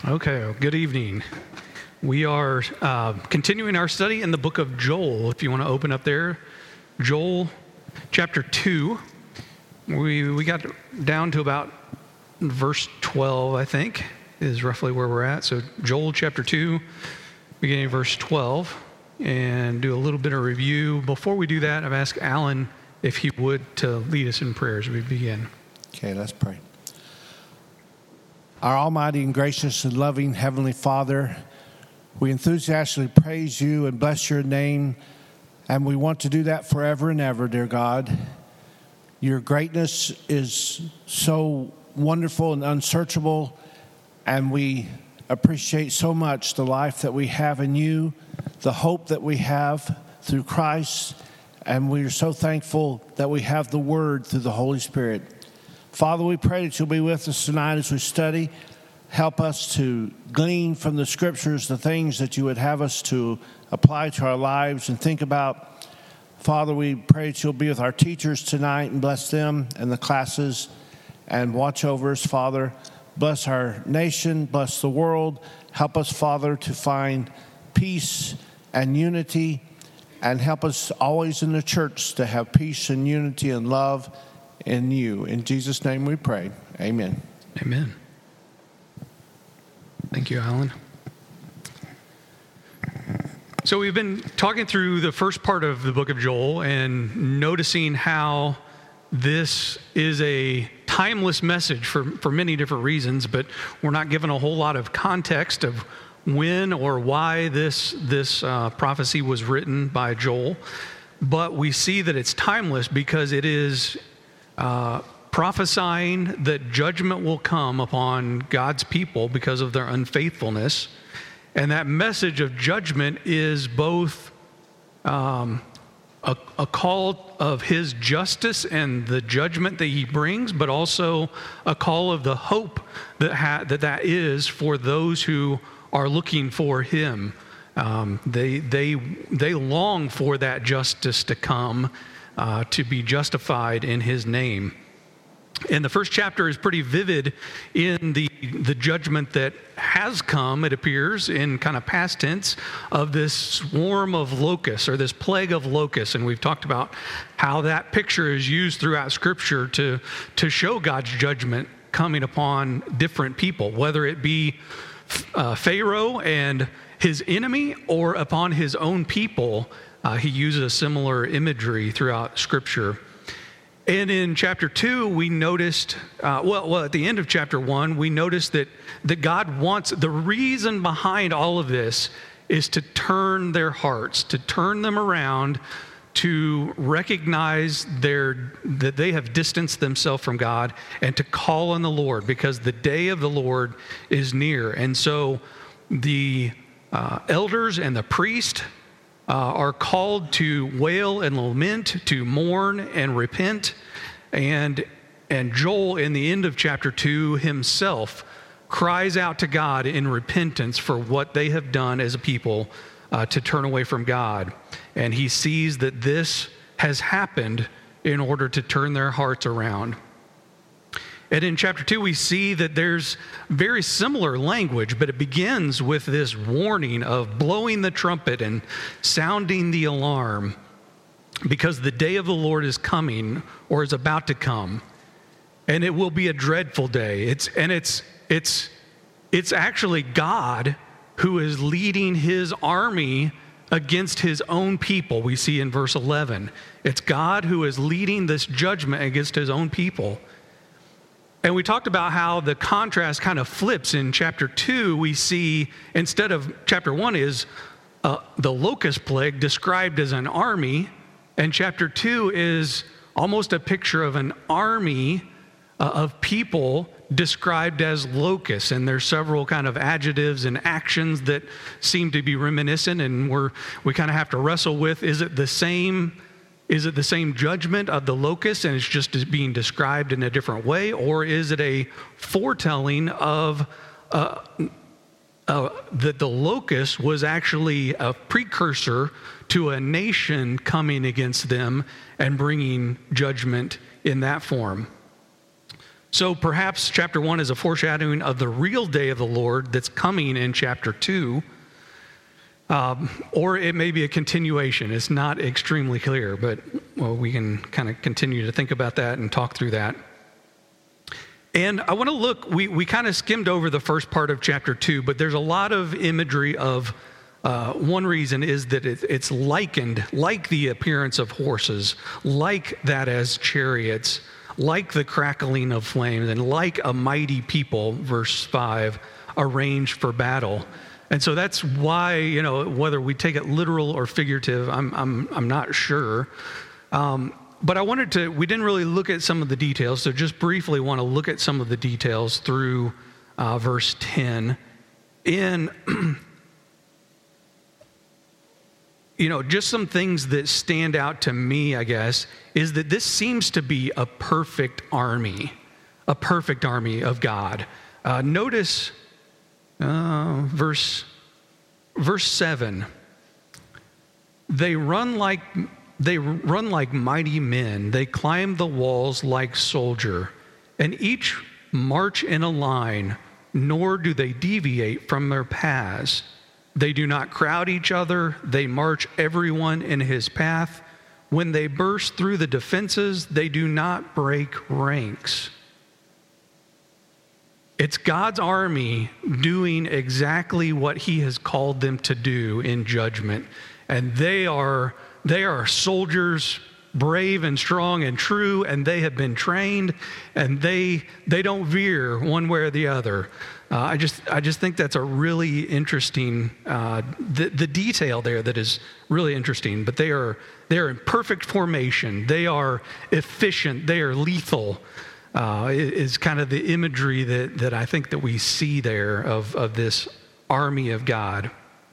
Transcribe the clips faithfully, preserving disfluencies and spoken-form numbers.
Okay, well, good evening. We are uh, continuing our study in the book of Joel. If you want to open up there, Joel chapter two. We we got down to about verse twelve, I think, is roughly where we're at. So Joel chapter two, beginning of verse twelve, and do a little bit of review. Before we do that, I've asked Alan if he would to lead us in prayer as we begin. Okay, let's pray. Our almighty and gracious and loving Heavenly Father, we enthusiastically praise you and bless your name, and we want to do that forever and ever, dear God. Your greatness is so wonderful and unsearchable, and we appreciate so much the life that we have in you, the hope that we have through Christ, and we are so thankful that we have the Word through the Holy Spirit. Father, we pray that you'll be with us tonight as we study. Help us to glean from the Scriptures the things that you would have us to apply to our lives and think about. Father, we pray that you'll be with our teachers tonight and bless them and the classes and watch over us, Father. Bless our nation, bless the world. Help us, Father, to find peace and unity, and help us always in the church to have peace and unity and love in you. In Jesus' name we pray. Amen. Amen. Thank you, Alan. So we've been talking through the first part of the book of Joel and noticing how this is a timeless message for, for many different reasons, but we're not given a whole lot of context of when or why this, this uh, prophecy was written by Joel. But we see that it's timeless because it is Uh, prophesying that judgment will come upon God's people because of their unfaithfulness. And that message of judgment is both um, a, a call of his justice and the judgment that he brings, but also a call of the hope that ha- that, that is for those who are looking for him. Um, they, they, they long for that justice to come, Uh, to be justified in his name. And the first chapter is pretty vivid in the, the judgment that has come, it appears, in kind of past tense, of this swarm of locusts, or this plague of locusts. And we've talked about how that picture is used throughout Scripture to, to show God's judgment coming upon different people, whether it be uh, Pharaoh and his enemy or upon his own people. Uh, he uses a similar imagery throughout Scripture. And in chapter two, we noticed, uh, well, well, at the end of chapter one, we noticed that, that God wants, the reason behind all of this is to turn their hearts, to turn them around, to recognize their, that they have distanced themselves from God, and to call on the Lord, because the day of the Lord is near. And so the uh, elders and the priest Uh, are called to wail and lament, to mourn and repent. And, and Joel, in the end of chapter two, himself cries out to God in repentance for what they have done as a people uh, to turn away from God. And he sees that this has happened in order to turn their hearts around. And in chapter two, we see that there's very similar language, but it begins with this warning of blowing the trumpet and sounding the alarm, because the day of the Lord is coming, or is about to come, and it will be a dreadful day. It's and it's it's it's actually God who is leading his army against his own people. We see in verse eleven, it's God who is leading this judgment against his own people. And we talked about how the contrast kind of flips. In chapter two, we see, instead of chapter one is uh, the locust plague described as an army, and chapter two is almost a picture of an army uh, of people described as locusts. And there's several kind of adjectives and actions that seem to be reminiscent, and we're, we kind of have to wrestle with, is it the same Is it the same judgment of the locust, and it's just being described in a different way? Or is it a foretelling of uh, uh, that the locust was actually a precursor to a nation coming against them and bringing judgment in that form? So perhaps chapter one is a foreshadowing of the real day of the Lord that's coming in chapter two. Um, or it may be a continuation. It's not extremely clear, but well, we can kind of continue to think about that and talk through that. And I want to look, we, we kind of skimmed over the first part of chapter two, but there's a lot of imagery of, uh, one reason is that it, it's likened, like the appearance of horses, like that as chariots, like the crackling of flames, and like a mighty people, verse five, arranged for battle. And so that's why, you know, whether we take it literal or figurative, I'm I'm I'm not sure. Um, but I wanted to, we didn't really look at some of the details, so just briefly want to look at some of the details through uh, verse ten. In, you know, just some things that stand out to me, I guess, is that this seems to be a perfect army, a perfect army of God. Uh, notice... Uh, verse, verse seven. They run like they run like mighty men. They climb the walls like soldier, and each march in a line. Nor do they deviate from their paths. They do not crowd each other. They march everyone in his path. When they burst through the defenses, they do not break ranks. It's God's army doing exactly what he has called them to do in judgment. And they are, they are soldiers, brave and strong and true, and they have been trained, and they, they don't veer one way or the other. Uh, I just, I just think that's a really interesting, uh, the, the detail there that is really interesting. But they are, they are in perfect formation. They are efficient. They are lethal. Uh, is kind of the imagery that, that I think that we see there of, of this army of God.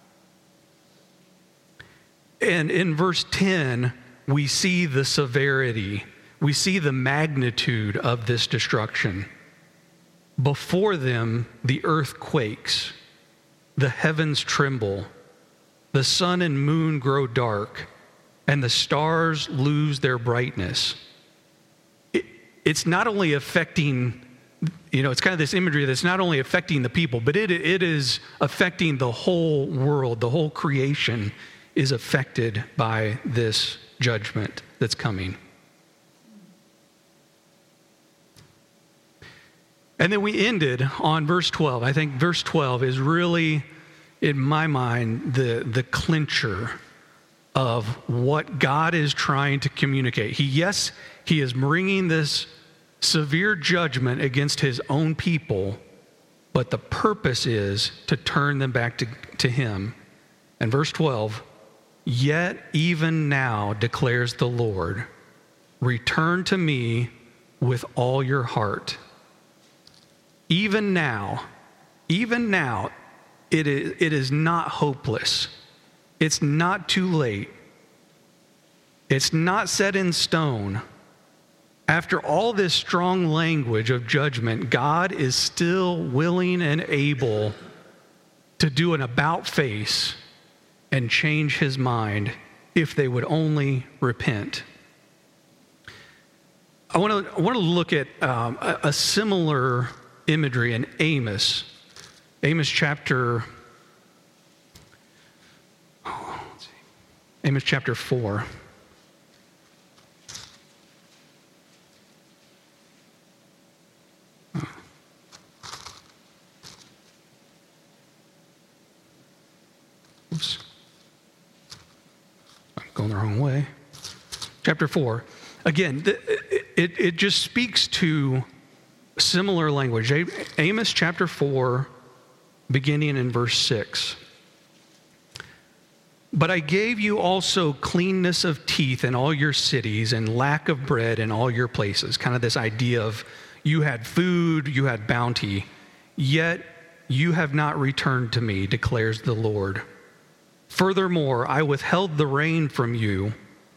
And in verse ten, we see the severity. We see the magnitude of this destruction. Before them, the earth quakes, the heavens tremble, the sun and moon grow dark, and the stars lose their brightness. It's not only affecting, you know, it's kind of this imagery that's not only affecting the people, but it it is affecting the whole world. The whole creation is affected by this judgment that's coming. And then we ended on verse twelve. I think verse twelve is really, in my mind, the, the clincher of what God is trying to communicate. He, yes, he is bringing this severe judgment against his own people, but the purpose is to turn them back to, to him. And verse twelve, yet even now declares the Lord, return to me with all your heart. Even now, even now, it is, it is not hopeless. It's not too late. It's not set in stone. After all this strong language of judgment, God is still willing and able to do an about face and change his mind if they would only repent. I want to I want to look at um, a, a similar imagery in Amos, Amos chapter. Oh, let's see, Amos chapter four. Oops. I'm going the wrong way. Chapter four. Again, it, it just speaks to similar language. Amos chapter four, beginning in verse six. But I gave you also cleanness of teeth in all your cities and lack of bread in all your places. Kind of this idea of you had food, you had bounty, yet you have not returned to me, declares the Lord. Furthermore, I withheld the rain from you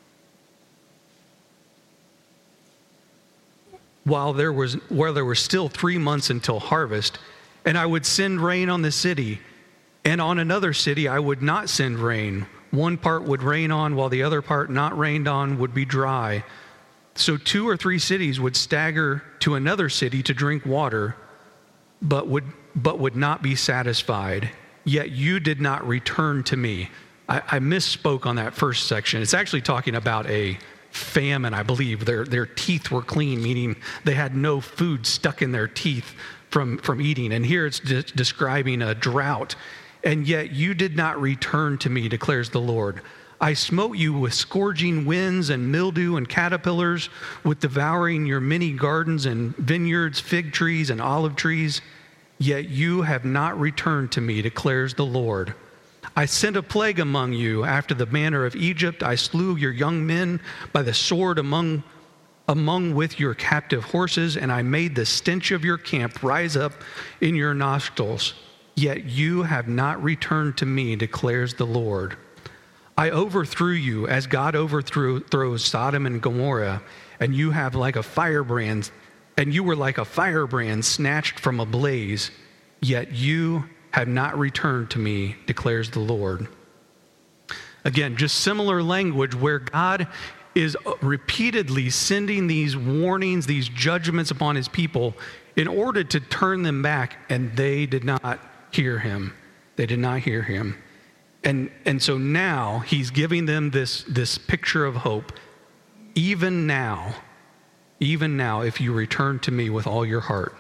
while there was while there were still three months until harvest, and I would send rain on the city, and on another city I would not send rain. One part would rain on, while the other part not rained on would be dry. So two or three cities would stagger to another city to drink water, but would but would not be satisfied. Yet you did not return to me. I, I misspoke on that first section. It's actually talking about a famine, I believe. Their their teeth were clean, meaning they had no food stuck in their teeth from, from eating. And here it's de- describing a drought. And yet you did not return to me, declares the Lord. I smote you with scourging winds and mildew and caterpillars, with devouring your many gardens and vineyards, fig trees and olive trees. Yet you have not returned to me, declares the Lord. I sent a plague among you after the manner of Egypt. I slew your young men by the sword among, among with your captive horses, and I made the stench of your camp rise up in your nostrils. Yet you have not returned to me, declares the Lord. I overthrew you as God overthrew throws Sodom and Gomorrah, and you have like a firebrand, and you were like a firebrand snatched from a blaze, yet you have not returned to me, declares the Lord. Again, just similar language where God is repeatedly sending these warnings, these judgments upon his people in order to turn them back, and they did not hear him. They did not hear him. And and so now he's giving them this, this picture of hope. Even now, even now, if you return to me with all your heart,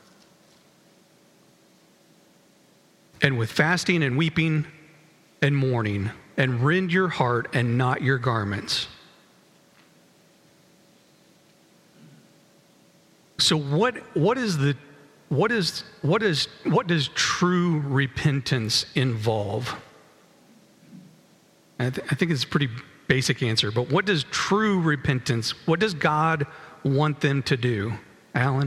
and with fasting and weeping and mourning, and rend your heart and not your garments. So what what is the what is what is what does true repentance involve? I, th- I think it's a pretty basic answer, but what does true repentance, what does God want them to do? Alan?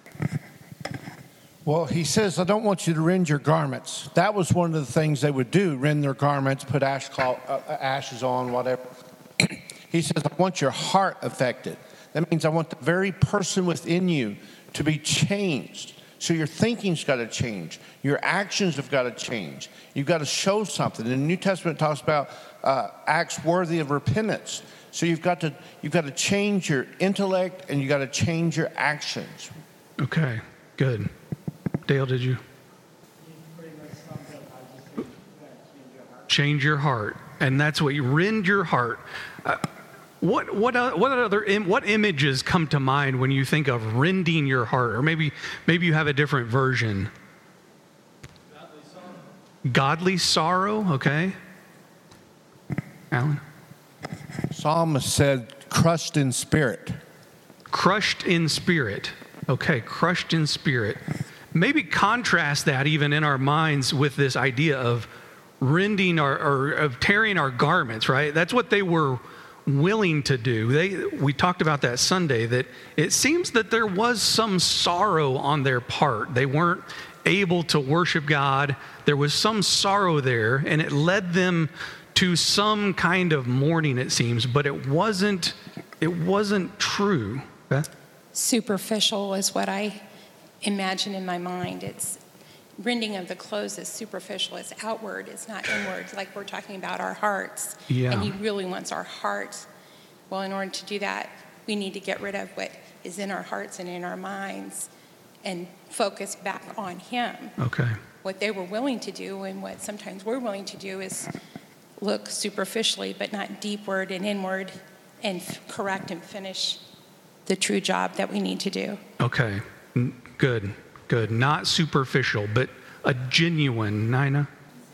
Well, he says, I don't want you to rend your garments. That was one of the things they would do, rend their garments, put ash cloth, uh, ashes on, whatever. He says, I want your heart affected. That means I want the very person within you to be changed. So your thinking's got to change. Your actions have got to change. You've got to show something. And the New Testament talks about uh, acts worthy of repentance. So you've got to you've got to change your intellect and you've got to change your actions. Okay, good. Dale, did you? Change your heart. And that's what you rend your heart. Uh, What what uh, what other Im- what images come to mind when you think of rending your heart? Or maybe maybe you have a different version. Godly sorrow. Godly sorrow, okay. Alan? Psalmist said, crushed in spirit. Crushed in spirit. Okay, crushed in spirit. Maybe contrast that even in our minds with this idea of rending our, or of tearing our garments, right? That's what they were willing to do. They, we talked about that Sunday, that it seems that there was some sorrow on their part. They weren't able to worship God. There was some sorrow there, and it led them to some kind of mourning, it seems, but it wasn't, it wasn't true. Beth? Superficial is what I imagine in my mind. It's rending of the clothes is superficial. It's outward. It's not inward, like we're talking about our hearts. Yeah. And he really wants our hearts. Well, in order to do that, we need to get rid of what is in our hearts and in our minds and focus back on him. Okay. What they were willing to do and what sometimes we're willing to do is look superficially, but not deepward and inward, and f- correct and finish the true job that we need to do. Okay. N- Good. Good. Not superficial, but a genuine. Nina?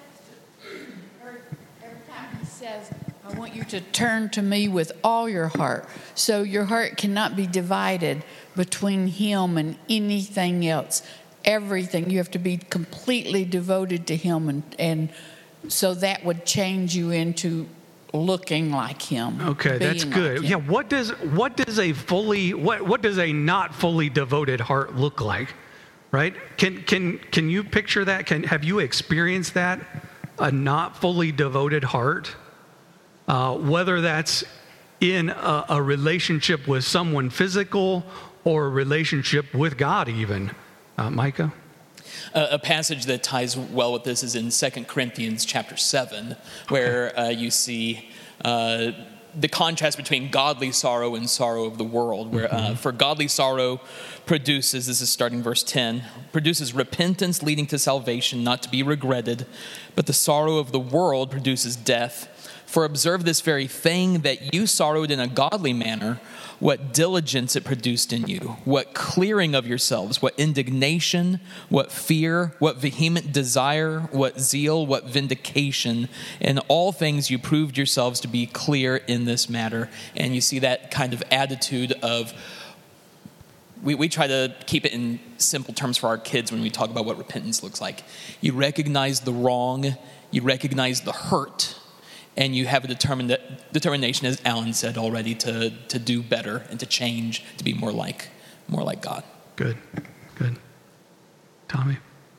Every time he says, I want you to turn to me with all your heart. So your heart cannot be divided between him and anything else. Everything. You have to be completely devoted to him. And, and so that would change you into looking like him. Okay, that's being good. like Yeah, him. what does what does a fully what what does a not fully devoted heart look like? Right? Can can can you picture that? Can have you experienced that? A not fully devoted heart? Uh, whether that's in a, a relationship with someone physical or a relationship with God even. Uh, Micah? Uh, a passage that ties well with this is in Second Corinthians chapter seven, where uh, you see uh, the contrast between godly sorrow and sorrow of the world, where uh, for godly sorrow produces, this is starting verse ten, produces repentance leading to salvation, not to be regretted, but the sorrow of the world produces death. For observe this very thing, that you sorrowed in a godly manner, what diligence it produced in you, what clearing of yourselves, what indignation, what fear, what vehement desire, what zeal, what vindication. In all things you proved yourselves to be clear in this matter. And you see that kind of attitude of, we, we try to keep it in simple terms for our kids when we talk about what repentance looks like. You recognize the wrong, you recognize the hurt, and you have a determined determination, as Alan said already, to, to do better and to change, to be more like more like God. Good, good. Tommy?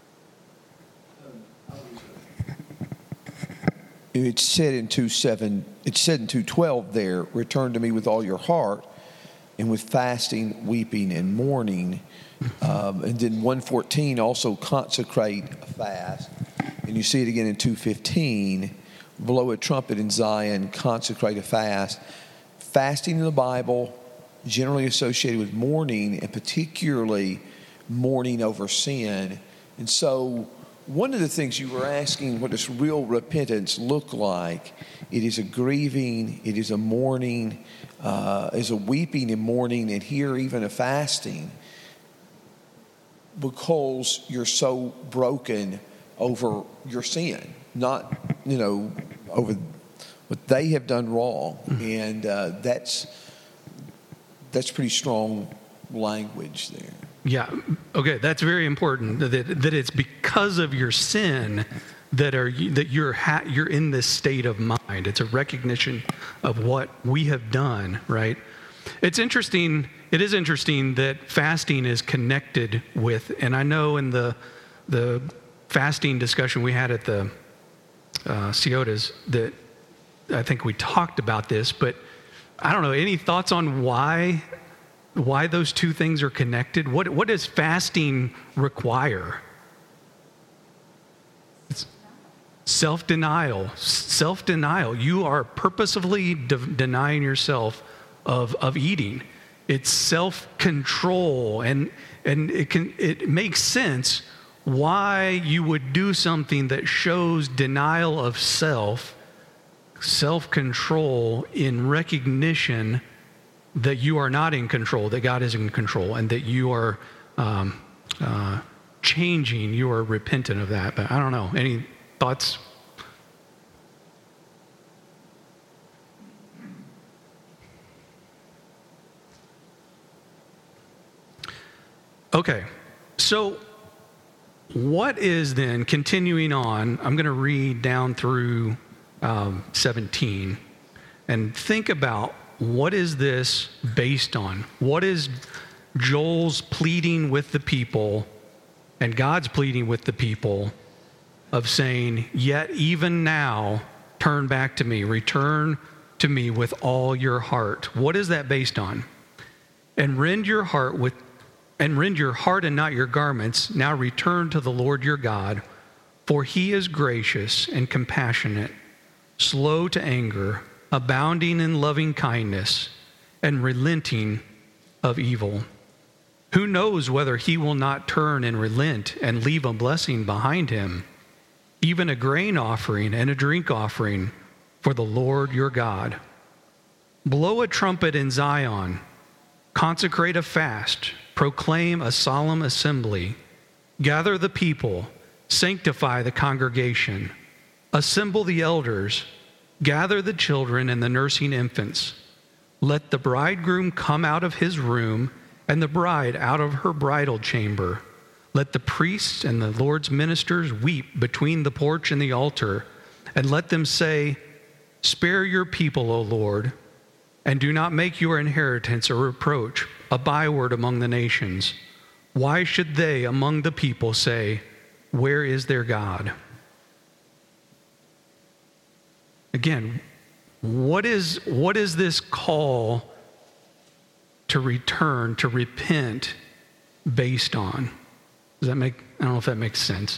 It's said in two seven. It's said in two twelve there. Return to me with all your heart, and with fasting, weeping, and mourning. Um, and then one fourteen also consecrate a fast, and you see it again in two fifteen. Blow a trumpet in Zion, consecrate a fast. Fasting in the Bible, generally associated with mourning, and particularly mourning over sin. And so one of the things you were asking, what does real repentance look like? It is a grieving, it is a mourning, uh, is a weeping and mourning, and here even a fasting, because you're so broken over your sin. Not, you know, over what they have done wrong. And uh, that's that's pretty strong language there. Yeah, okay, that's very important, that, that it's because of your sin that are that you're ha- you're in this state of mind. It's a recognition of what we have done, right? It's interesting, it is interesting that fasting is connected with, and I know in the the fasting discussion we had at the Uh, Ciotas, that I think we talked about this, but I don't know, any thoughts on why why those two things are connected? What what does fasting require? It's self-denial. Self-denial. You are purposefully de- denying yourself of of eating. It's self-control, and and it can it makes sense why you would do something that shows denial of self, self-control in recognition that you are not in control, that God is in control, and that you are um, uh, changing, you are repentant of that. But I don't know, any thoughts? Okay, so what is then, continuing on, I'm going to read down through um, seventeen and think about what is this based on? What is Joel's pleading with the people and God's pleading with the people of saying, yet even now, turn back to me, return to me with all your heart. What is that based on? And rend your heart with And rend your heart and not your garments. Now return to the Lord your God, for he is gracious and compassionate, slow to anger, abounding in loving kindness, and relenting of evil. Who knows whether he will not turn and relent and leave a blessing behind him, even a grain offering and a drink offering for the Lord your God. Blow a trumpet in Zion, consecrate a fast, proclaim a solemn assembly, gather the people, sanctify the congregation, assemble the elders, gather the children and the nursing infants. Let the bridegroom come out of his room and the bride out of her bridal chamber. Let the priests and the Lord's ministers weep between the porch and the altar, and let them say, spare your people, O Lord, and do not make your inheritance a reproach, a byword among the nations. Why should they among the people say, where is their God? Again, what is what is this call to return, to repent, based on? Does that make, I don't know if that makes sense.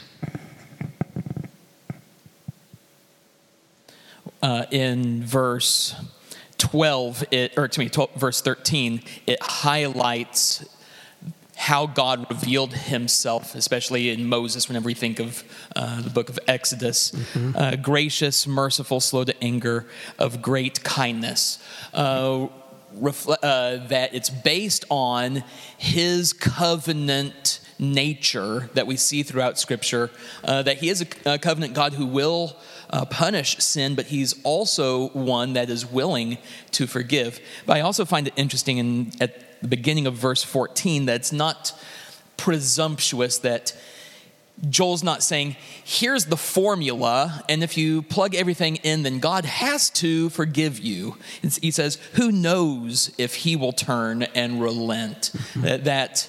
Uh, in verse twelve, it, or to me, twelve, verse thirteen, it highlights how God revealed himself, especially in Moses, whenever we think of uh, the book of Exodus. Mm-hmm. Uh, gracious, merciful, slow to anger, of great kindness. Uh, refle- uh, that it's based on his covenant nature that we see throughout Scripture, uh, that he is a, a covenant God who will uh, punish sin, but he's also one that is willing to forgive. But I also find it interesting in at the beginning of verse fourteen that it's not presumptuous, that Joel's not saying, here's the formula, and if you plug everything in, then God has to forgive you. It's, he says, who knows if he will turn and relent? Mm-hmm. That, that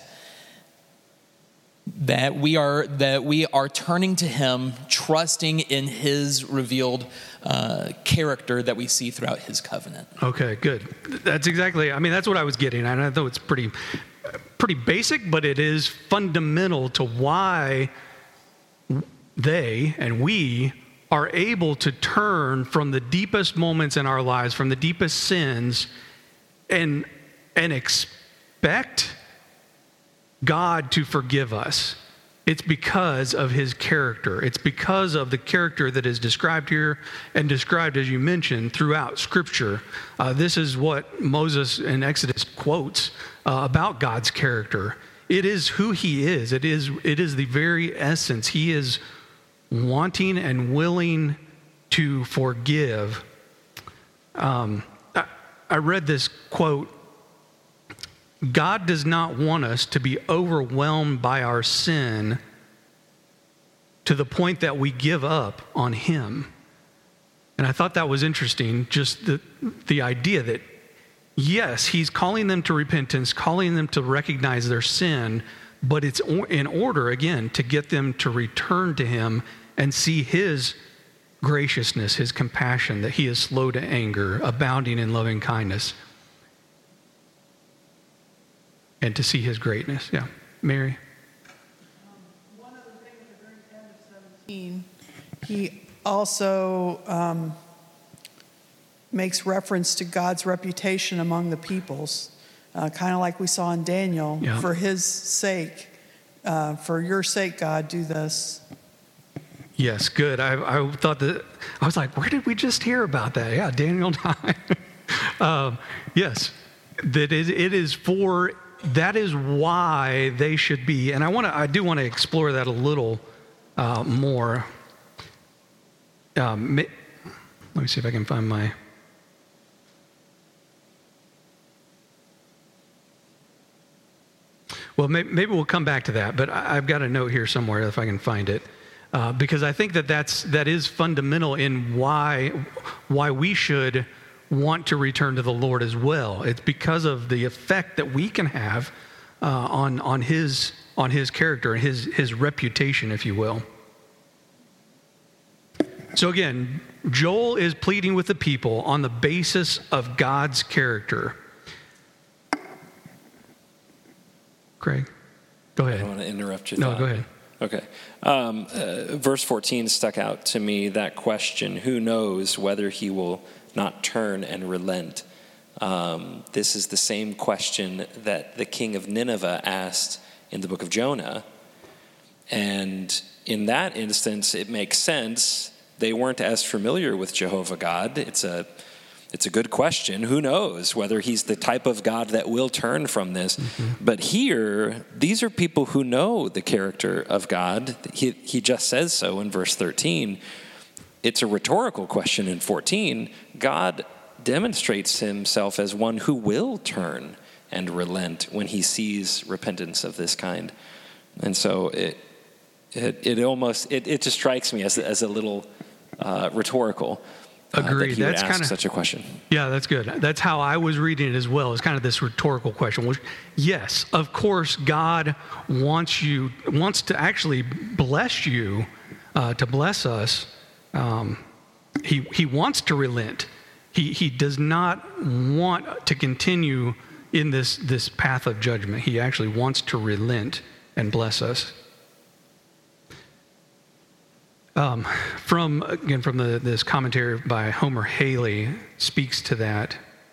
that we are that we are turning to him, trusting in his revealed uh, character that we see throughout his covenant. Okay, good. That's exactly, I mean, that's what I was getting at. I know it's pretty, pretty basic, but it is fundamental to why they and we are able to turn from the deepest moments in our lives, from the deepest sins, and and expect God to forgive us. It's because of his character. It's because of the character that is described here and described, as you mentioned, throughout Scripture. Uh, this is what Moses in Exodus quotes uh, about God's character. It is who he is. It is, it is the very essence. He is wanting and willing to forgive. Um, I, I read this quote. God does not want us to be overwhelmed by our sin to the point that we give up on him. And I thought that was interesting, just the, the idea that, yes, he's calling them to repentance, calling them to recognize their sin, but it's in order, again, to get them to return to him and see his graciousness, his compassion, that he is slow to anger, abounding in loving kindness, and to see his greatness. Yeah. Mary? Um, one other thing at the very end of seventeen, he also um, makes reference to God's reputation among the peoples, uh, kind of like we saw in Daniel. Yeah. For his sake, uh, for your sake, God, do this. Yes, good. I, I thought that, I was like, where did we just hear about that? Yeah, Daniel nine. um, yes, that it, it is for, that is why they should be, and I want to, I do want to explore that a little uh, more. Um, let me see if I can find my, well, maybe, maybe we'll come back to that, but I, I've got a note here somewhere if I can find it. Uh, because I think that that's, that is fundamental in why, why we should want to return to the Lord as well. It's because of the effect that we can have uh, on, on, his, on his character and his, his reputation, if you will. So again, Joel is pleading with the people on the basis of God's character. Craig, go ahead. I don't want to interrupt you. No, thought. go ahead. Okay. Um, uh, verse fourteen stuck out to me, that question, who knows whether he will not turn and relent? Um, this is the same question that the king of Nineveh asked in the book of Jonah. And in that instance, it makes sense. They weren't as familiar with Jehovah God. It's a It's a good question. Who knows whether he's the type of God that will turn from this? Mm-hmm. But here, these are people who know the character of God. He, he just says so in verse thirteen. It's a rhetorical question in fourteen. God demonstrates himself as one who will turn and relent when he sees repentance of this kind. And so it it, it almost, it, it just strikes me as, as a little uh, rhetorical. Agreed. Uh, that he that's would ask kind of such a question. Yeah, that's good. That's how I was reading it as well. It's kind of this rhetorical question. Which, yes, of course, God wants you wants to actually bless you, uh, to bless us. Um, he he wants to relent. He he does not want to continue in this this path of judgment. He actually wants to relent and bless us. Um, from, again, from the, this commentary by Homer Haley speaks to that.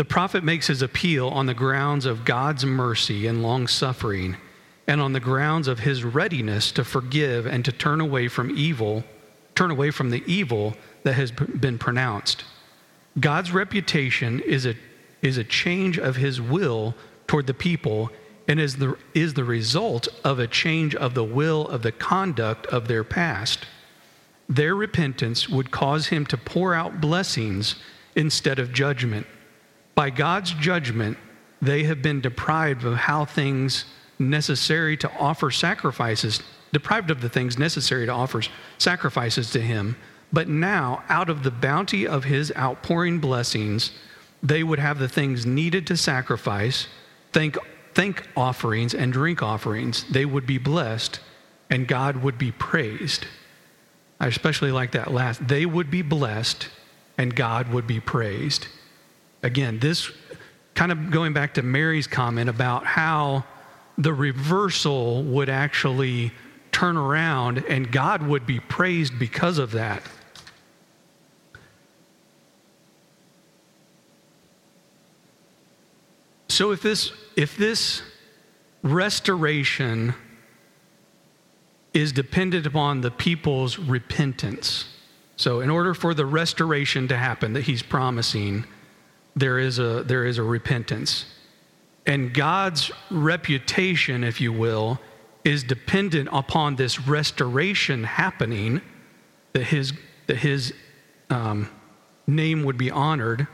The prophet makes his appeal on the grounds of God's mercy and long-suffering, and on the grounds of his readiness to forgive and to turn away from evil, turn away from the evil that has been pronounced. God's reputation is a, is a change of his will toward the people, and is the, is the result of a change of the will of the conduct of their past. Their repentance would cause him to pour out blessings instead of judgment. By God's judgment, they have been deprived of how things necessary to offer sacrifices, deprived of the things necessary to offer sacrifices to him. But now, out of the bounty of his outpouring blessings, they would have the things needed to sacrifice, thank, thank offerings and drink offerings. They would be blessed, and God would be praised. I especially like that last. They would be blessed, and God would be praised. Again, this kind of going back to Mary's comment about how the reversal would actually turn around and God would be praised because of that. So if this if this restoration is dependent upon the people's repentance, so in order for the restoration to happen that he's promising, there is a there is a repentance. And God's reputation, if you will, is dependent upon this restoration happening, that his, that his um, name would be honored.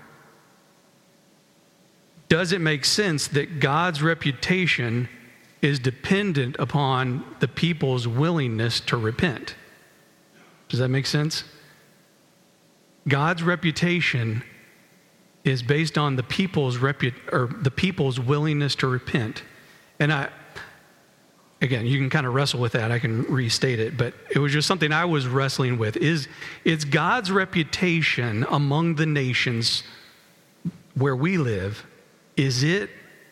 Does it make sense that God's reputation is dependent upon the people's willingness to repent? Does that make sense? God's reputation is based on the people's repu- or the people's willingness to repent. And I, again, you can kind of wrestle with that. I can restate it, but it was just something I was wrestling with. Is it's God's reputation among the nations where we live? Is it?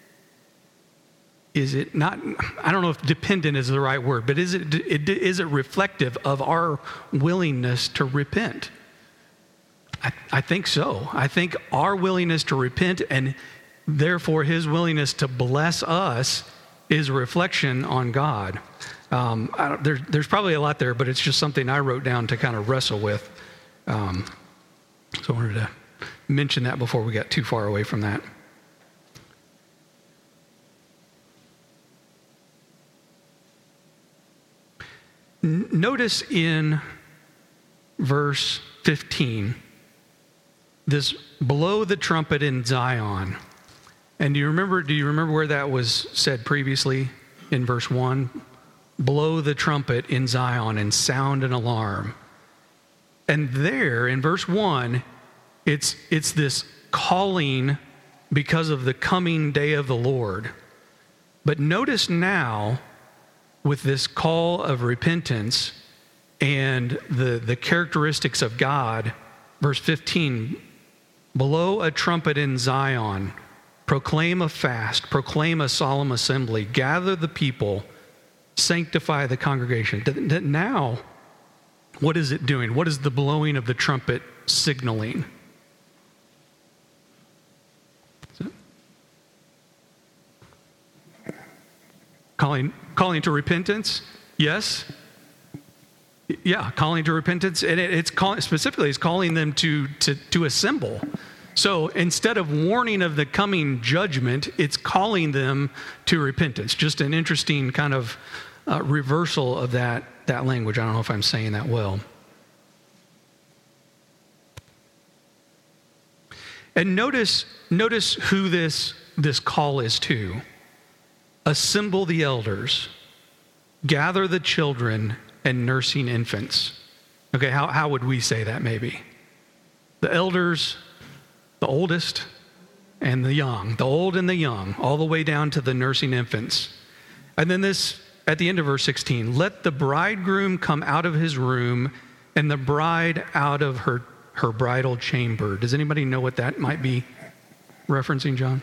Is it not? I don't know if dependent is the right word, but is it? Is it reflective of our willingness to repent? I, I think so. I think our willingness to repent and therefore his willingness to bless us is a reflection on God. Um, I don't, there, there's probably a lot there, but it's just something I wrote down to kind of wrestle with. Um, so I wanted to mention that before we got too far away from that. N- notice in verse fifteen, this blow the trumpet in Zion. And do you remember, do you remember where that was said previously in verse one? Blow the trumpet in Zion and sound an alarm. And there in verse one, it's, it's this calling because of the coming day of the Lord. But notice now with this call of repentance and the, the characteristics of God, verse fifteen, blow a trumpet in Zion, proclaim a fast, proclaim a solemn assembly, gather the people, sanctify the congregation. Now, what is it doing? What is the blowing of the trumpet signaling? Calling, calling to repentance? Yes. Yeah, calling to repentance, and it, it's call, specifically it's calling them to, to to assemble. So instead of warning of the coming judgment, it's calling them to repentance. Just an interesting kind of uh, reversal of that that language. I don't know if I'm saying that well. And notice notice who this this call is to. Assemble the elders, gather the children, and nursing infants. Okay, how, how would we say that maybe? The elders, the oldest, and the young. The old and the young, all the way down to the nursing infants. And then this, at the end of verse sixteen, let the bridegroom come out of his room and the bride out of her, her bridal chamber. Does anybody know what that might be referencing, John?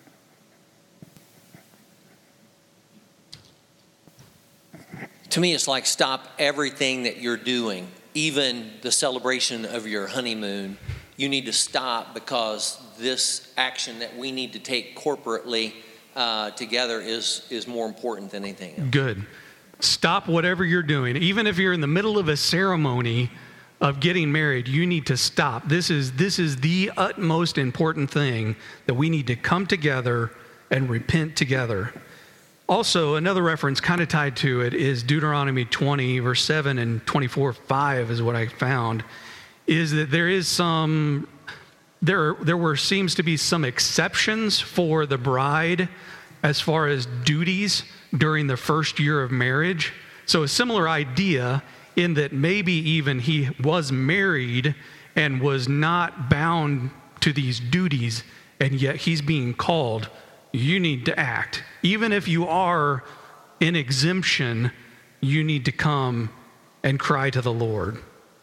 To me, it's like stop everything that you're doing, even the celebration of your honeymoon, you need to stop because this action that we need to take corporately uh, together is, is more important than anything else. Good. Stop whatever you're doing. Even if you're in the middle of a ceremony of getting married, you need to stop. This is, this is the utmost important thing, that we need to come together and repent together. Also, another reference kind of tied to it is Deuteronomy twenty, verse seven, and twenty-four, five is what I found, is that there is some, there, there were, seems to be some exceptions for the bride as far as duties during the first year of marriage. So a similar idea in that maybe even he was married and was not bound to these duties, and yet he's being called, you need to act. Even if you are in exemption, you need to come and cry to the Lord.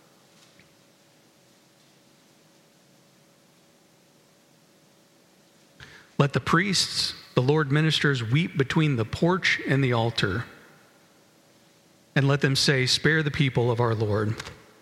Let the priests, the Lord ministers, weep between the porch and the altar, and let them say, spare the people of our Lord.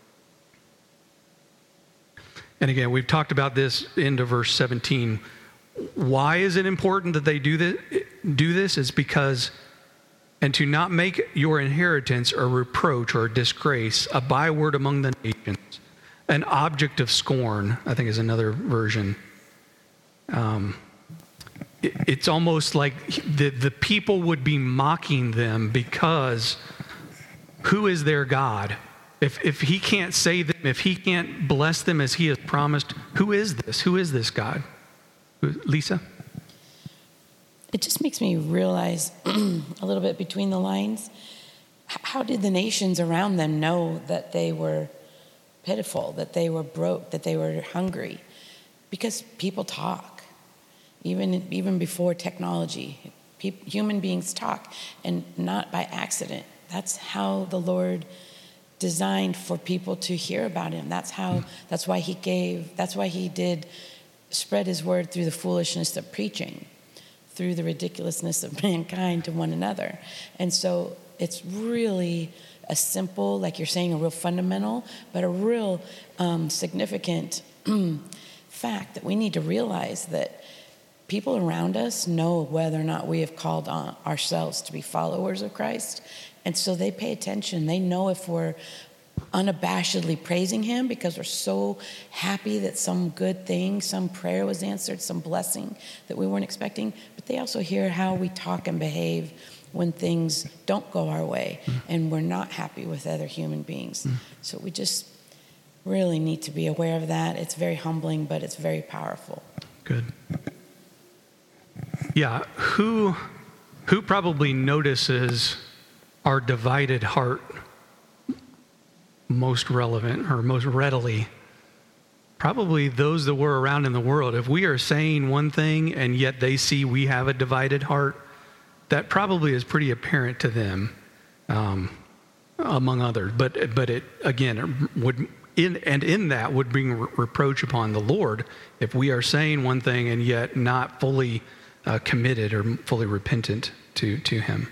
And again, we've talked about this into verse seventeen. Why is it important that they do this? Do this is because, and to not make your inheritance a reproach or a disgrace, a byword among the nations, an object of scorn, I think is another version. Um, it, it's almost like the, the people would be mocking them because who is their God? If, if he can't save them, if he can't bless them as he has promised, who is this? Who is this God? Lisa? It just makes me realize a little bit between the lines. How did the nations around them know that they were pitiful, that they were broke, that they were hungry? Because people talk. Even, even before technology, people, human beings talk, and not by accident. That's how the Lord designed for people to hear about him. That's how, that's why he gave, that's why he did spread his word through the foolishness of preaching, through the ridiculousness of mankind to one another. And so it's really a simple, like you're saying, a real fundamental, but a real um, significant fact that we need to realize that people around us know whether or not we have called on ourselves to be followers of Christ. And so they pay attention. They know if we're unabashedly praising him because we're so happy that some good thing, some prayer was answered, some blessing that we weren't expecting. But they also hear how we talk and behave when things don't go our way and we're not happy with other human beings. So we just really need to be aware of that. It's very humbling, but it's very powerful. Good. Yeah, who who probably notices our divided heart most relevant or most readily? Probably those that we're around in the world. If we are saying one thing and yet they see we have a divided heart, that probably is pretty apparent to them, um, among others. But but it again it would in and in that would bring re- reproach upon the Lord if we are saying one thing and yet not fully uh, committed or fully repentant to to Him.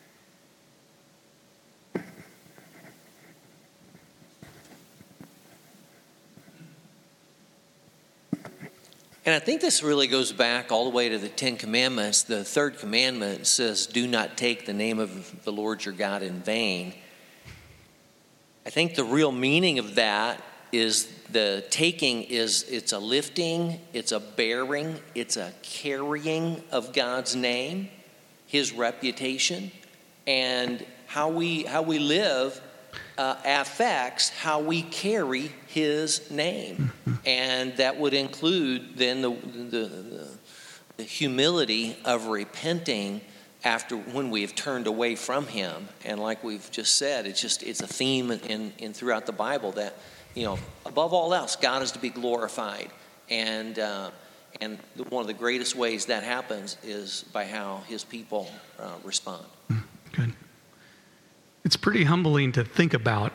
And I think this really goes back all the way to the Ten Commandments. The third commandment says, do not take the name of the Lord your God in vain. I think the real meaning of that is the taking is it's a lifting, it's a bearing, it's a carrying of God's name, his reputation, and how we how we live Uh, affects how we carry his name. And that would include then the, the, the, the humility of repenting after when we have turned away from him. And like we've just said, it's just it's a theme in, in throughout the Bible that, you know, above all else, God is to be glorified. And uh, and one of the greatest ways that happens is by how his people uh, respond. Good. It's pretty humbling to think about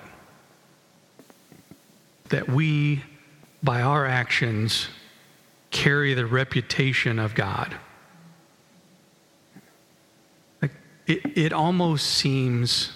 that we, by our actions, carry the reputation of God. Like it, it almost seems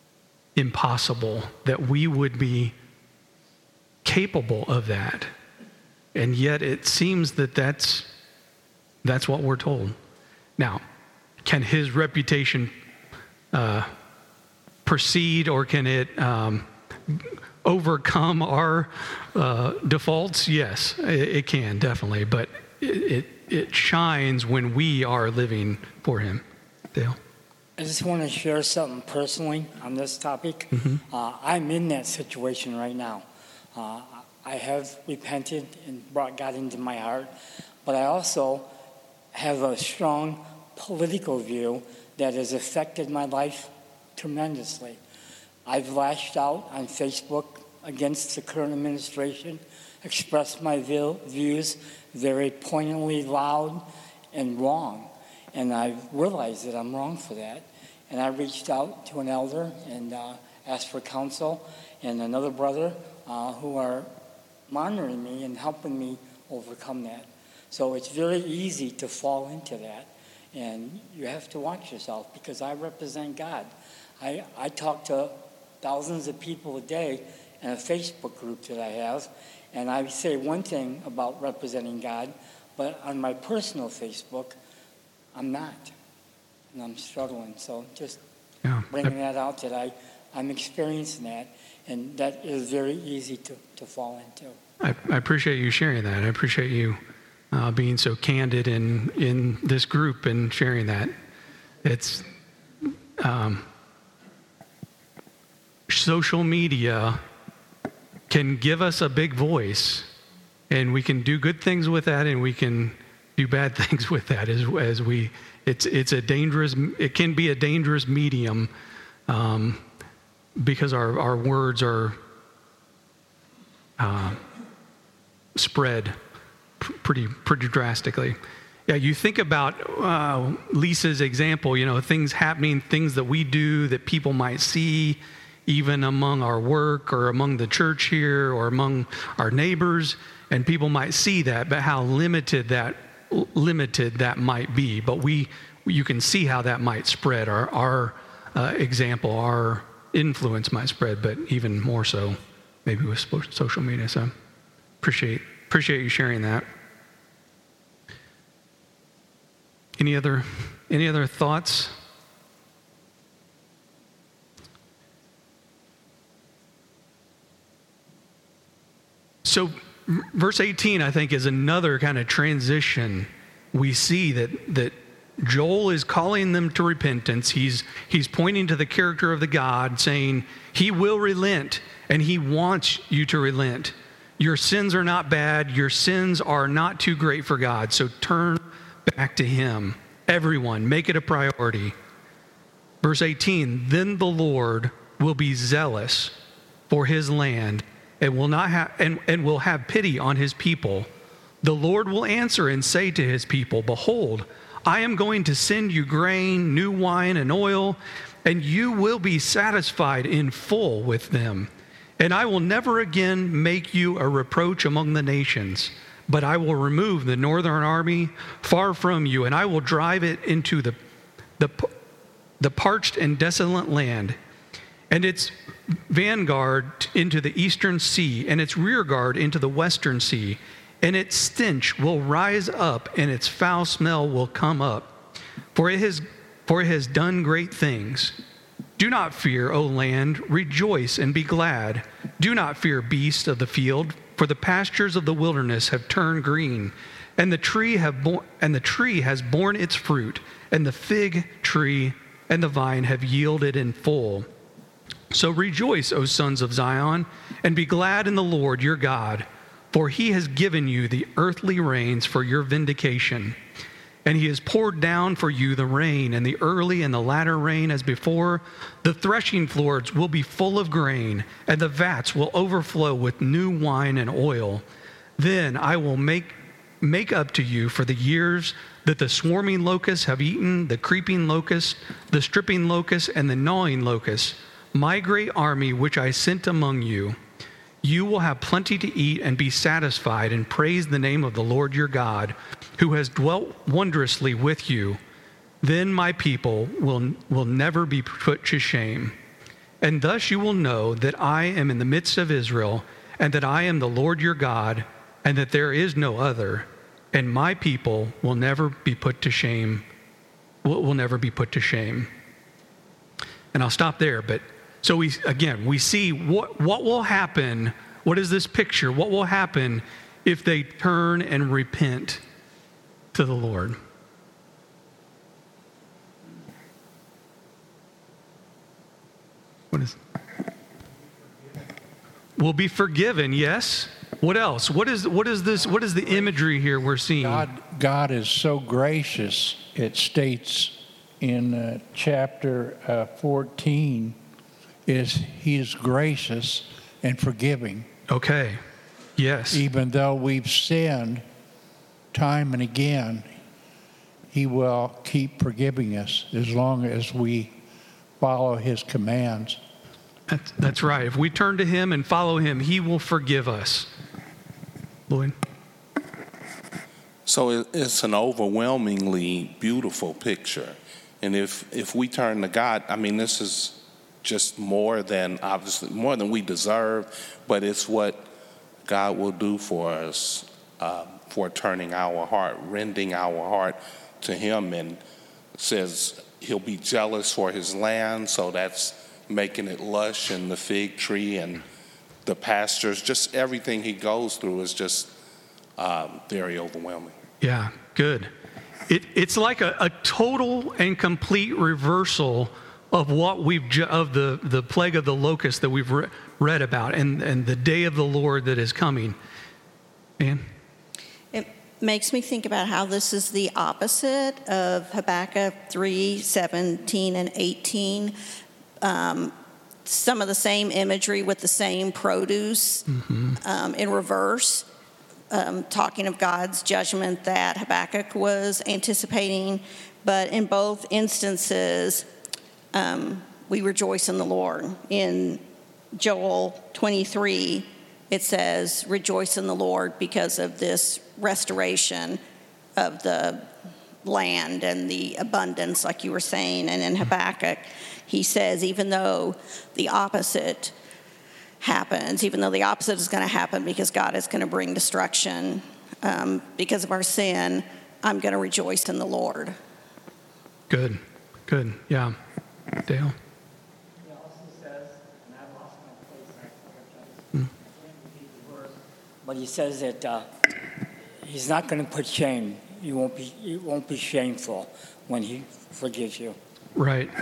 impossible that we would be capable of that. And yet it seems that that's, that's what we're told. Now, can his reputation uh, proceed, or can it um, overcome our uh, defaults? Yes, it, it can, definitely. But it, it, it shines when we are living for him. Dale? I just want to share something personally on this topic. Mm-hmm. Uh, I'm in that situation right now. Uh, I have repented and brought God into my heart, but I also have a strong political view that has affected my life tremendously. I've lashed out on Facebook against the current administration, expressed my views very poignantly loud and wrong. And I realized that I'm wrong for that. And I reached out to an elder and uh, asked for counsel, and another brother uh, who are monitoring me and helping me overcome that. So it's very easy to fall into that. And you have to watch yourself, because I represent God. I, I talk to thousands of people a day in a Facebook group that I have, and I say one thing about representing God, but on my personal Facebook, I'm not, and I'm struggling. So just Yeah. bringing that out, that I, I'm experiencing that, and that is very easy to, to fall into. I, I appreciate you sharing that. I appreciate you uh, being so candid in in this group and sharing that. It's um, social media can give us a big voice, and we can do good things with that, and we can do bad things with that as as we. It's it's a dangerous. It can be a dangerous medium, um, because our our words are uh, spread pr- pretty pretty drastically. Yeah, you think about uh, Lisa's example. You know, things happening, things that we do that people might see, even among our work or among the church here or among our neighbors, and people might see that, but how limited that limited that might be. But we, you can see how that might spread. Our our uh, example, our influence might spread, but even more so, maybe with social media. So, appreciate appreciate you sharing that. Any other any other thoughts? So, verse eighteen, I think, is another kind of transition. We see that that Joel is calling them to repentance. He's he's pointing to the character of the God, saying he will relent, and he wants you to relent. Your sins are not bad. Your sins are not too great for God. So turn back to him. Everyone, make it a priority. Verse eighteen, then the Lord will be zealous for his land, and will not have and, and will have pity on his people. The Lord will answer and say to his people, behold, I am going to send you grain, new wine, and oil, and you will be satisfied in full with them. And I will never again make you a reproach among the nations, but I will remove the northern army far from you, and I will drive it into the the, the parched and desolate land, and its vanguard into the eastern sea, and its rear guard into the western sea. And its stench will rise up, and its foul smell will come up. For it has, for it has done great things. Do not fear, O land, rejoice and be glad. Do not fear, beasts of the field, for the pastures of the wilderness have turned green, and the tree have borne, and the tree has borne its fruit, and the fig tree and the vine have yielded in full. So rejoice, O sons of Zion, and be glad in the Lord your God. For he has given you the earthly rains for your vindication. And he has poured down for you the rain, and the early and the latter rain as before. The threshing floors will be full of grain, and the vats will overflow with new wine and oil. Then I will make, make up to you for the years that the swarming locusts have eaten, the creeping locust, the stripping locust, and the gnawing locust, my great army which I sent among you. You will have plenty to eat and be satisfied, and praise the name of the Lord your God, who has dwelt wondrously with you. Then my people will, will never be put to shame. And thus you will know that I am in the midst of Israel, and that I am the Lord your God, and that there is no other, and my people will never be put to shame, will, will never be put to shame. And I'll stop there, but so we, again, we see what, what will happen. What is this picture? What will happen if they turn and repent to the Lord? What is? We'll be forgiven, yes. What else? What is what is this? What is the imagery here we're seeing? God, God is so gracious. It states in uh, chapter uh, fourteen, is He is gracious and forgiving. Okay. Yes. Even though we've sinned time and again, He will keep forgiving us as long as we follow His commands. That's, that's right. If we turn to Him and follow Him, He will forgive us. Lloyd? So it, it's an overwhelmingly beautiful picture. And if, if we turn to God, I mean, this is just more than, obviously, more than we deserve, but it's what God will do for us uh, for turning our heart, rending our heart to Him. And says He'll be jealous for His land, so that's making it lush, and the fig tree and the pastures, just everything He goes through is just um, very overwhelming. Yeah, good. It, it's like a, a total and complete reversal of what we've ju- of the, the plague of the locust that we've re- read about, and, and the day of the Lord that is coming. Ann? It makes me think about how this is the opposite of Habakkuk three, seventeen, and eighteen. Um, some of the same imagery with the same produce mm-hmm. um, in reverse, um, talking of God's judgment that Habakkuk was anticipating. But in both instances, um, we rejoice in the Lord. In Joel twenty-three, it says, rejoice in the Lord because of this restoration of the land and the abundance, like you were saying. And in Habakkuk, he says, even though the opposite happens, even though the opposite is going to happen because God is going to bring destruction um, because of our sin, I'm going to rejoice in the Lord. Good, good, yeah. Dale? He also says, and I lost my place, I apologize, mm. I can't repeat the verse, but he says that uh, he's not going to put shame. You won't be, it won't be shameful when He forgives you. Right.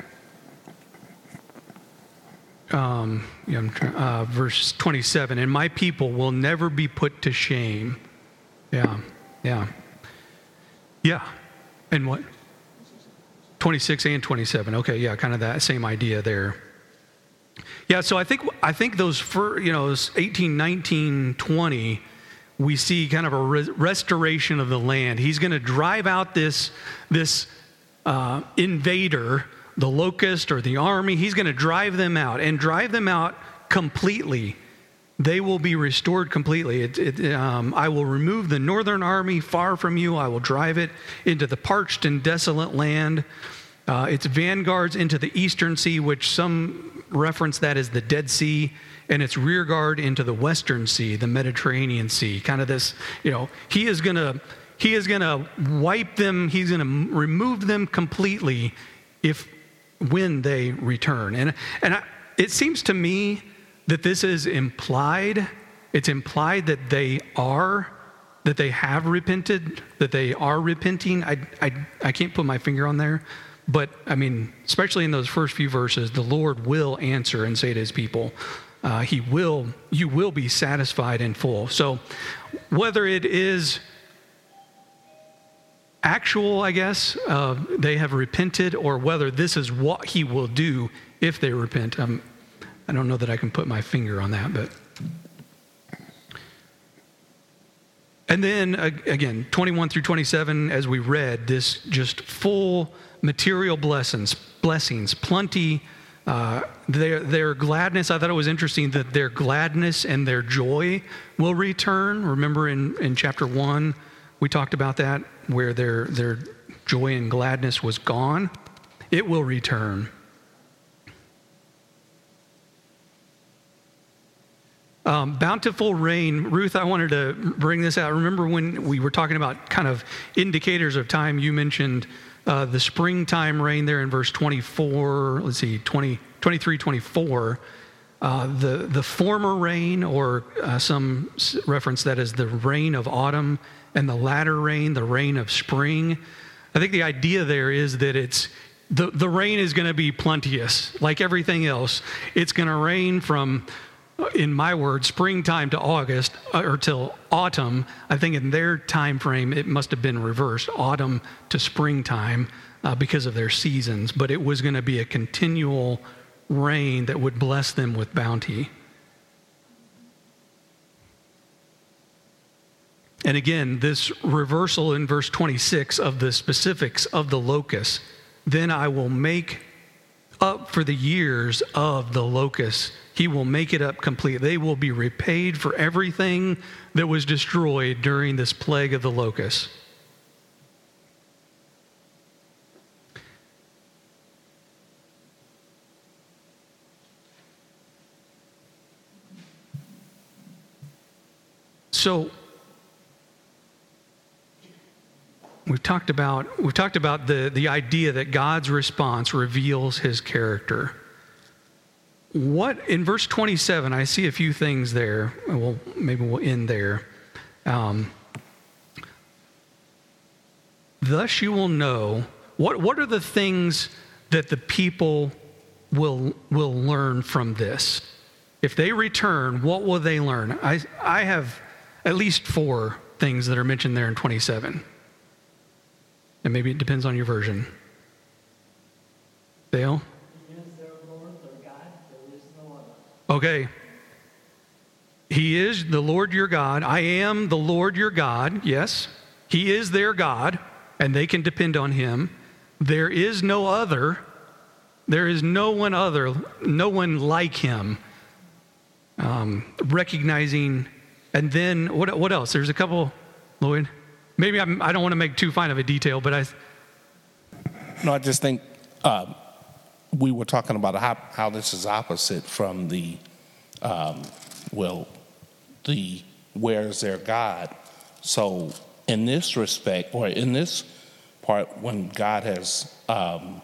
Um, yeah, I'm trying, uh, verse twenty-seven, and my people will never be put to shame. Yeah, yeah. Yeah. And what? twenty-six and twenty-seven. Okay, yeah, kind of that same idea there. Yeah, so I think I think those, for, you know, eighteen, nineteen, twenty, we see kind of a re- restoration of the land. He's going to drive out this, this uh, invader, the locust or the army. He's going to drive them out and drive them out completely. They will be restored completely. It, it, um, I will remove the northern army far from you. I will drive it into the parched and desolate land. Uh, its vanguards into the eastern sea, which some reference that as the Dead Sea, and its rear guard into the western sea, the Mediterranean Sea. Kind of this, you know, he is going to he is going to wipe them. He's going to remove them completely if when they return. And and I, it seems to me that this is implied. It's implied that they are, that they have repented, that they are repenting. I, I, I can't put my finger on there. But, I mean, especially in those first few verses, the Lord will answer and say to His people, uh, He will, you will be satisfied and full. So whether it is actual, I guess, uh, they have repented, or whether this is what He will do if they repent, um, I don't know that I can put my finger on that, but. And then, again, twenty-one through twenty-seven, as we read, this just full material blessings, blessings, plenty. Uh, their, their gladness, I thought it was interesting that their gladness and their joy will return. Remember in, in chapter one, we talked about that, where their, their joy and gladness was gone. It will return. Um, bountiful rain. Ruth, I wanted to bring this out. Remember when we were talking about kind of indicators of time, you mentioned uh, the springtime rain there in verse twenty-four, let's see, twenty, twenty-three, twenty-four. Uh, the, the former rain, or uh, some reference that as the rain of autumn, and the latter rain, the rain of spring. I think the idea there is that it's the, the rain is going to be plenteous, like everything else. It's going to rain from, in my words, springtime to August, or till autumn. I think in their time frame, it must have been reversed, autumn to springtime, uh, because of their seasons. But it was going to be a continual rain that would bless them with bounty. And again, this reversal in verse twenty-six of the specifics of the locust, then I will make up for the years of the locust. He will make it up complete. They will be repaid for everything that was destroyed during this plague of the locust. So we've talked about we've talked about the, the idea that God's response reveals his character. What in verse twenty-seven, I see a few things there. Well, maybe we'll end there. Um, Thus you will know what what are the things that the people will will learn from this. If they return, what will they learn? I I have at least four things that are mentioned there in twenty-seven. And maybe it depends on your version. Dale? Okay. He is the Lord your God. I am the Lord your God. Yes. He is their God, and they can depend on him. There is no other. There is no one other, no one like him. Um, recognizing, and then what? What else? There's a couple, Lloyd. Maybe I'm, I don't want to make too fine of a detail, but I. No, I just think uh, we were talking about how, how this is opposite from the, um, well, the where's their God. So in this respect, or in this part, when God has um,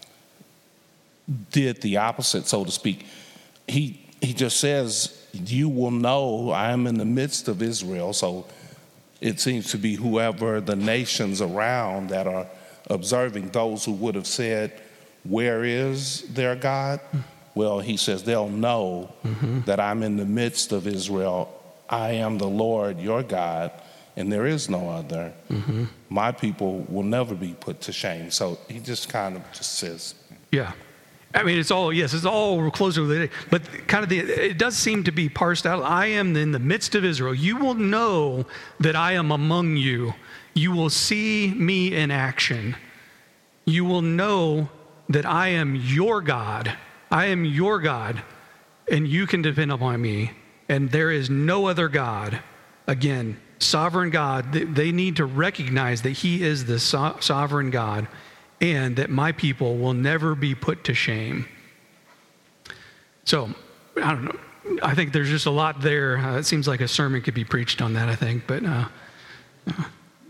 did the opposite, so to speak, he he just says, you will know I am in the midst of Israel. So it seems to be whoever the nations around that are observing, those who would have said, where is their God? Well, he says they'll know mm-hmm. that I'm in the midst of Israel. I am the Lord your God, and there is no other. Mm-hmm. My people will never be put to shame. So he just kind of just says. Yeah. I mean, it's all, yes, it's all closely related, but kind of the, it does seem to be parsed out. I am in the midst of Israel. You will know that I am among you. You will see me in action. You will know that I am your God. I am your God, and you can depend upon me. And there is no other God. Again, sovereign God. They need to recognize that he is the so- sovereign God, and that my people will never be put to shame. So, I don't know. I think there's just a lot there. Uh, it seems like a sermon could be preached on that, I think. But uh, uh,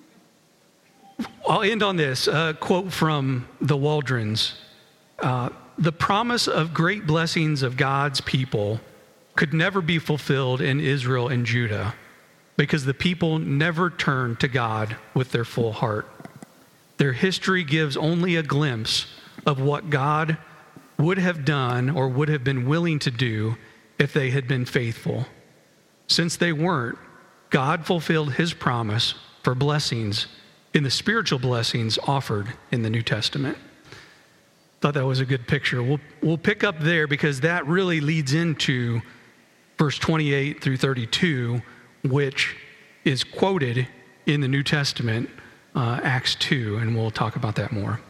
I'll end on this uh, quote from the Waldrons. Uh, the promise of great blessings of God's people could never be fulfilled in Israel and Judah because the people never turned to God with their full heart. Their history gives only a glimpse of what God would have done or would have been willing to do if they had been faithful. Since they weren't, God fulfilled his promise for blessings in the spiritual blessings offered in the New Testament. Thought that was a good picture. We'll, we'll pick up there because that really leads into verse twenty-eight through thirty-two, which is quoted in the New Testament, uh, Acts two, and we'll talk about that more.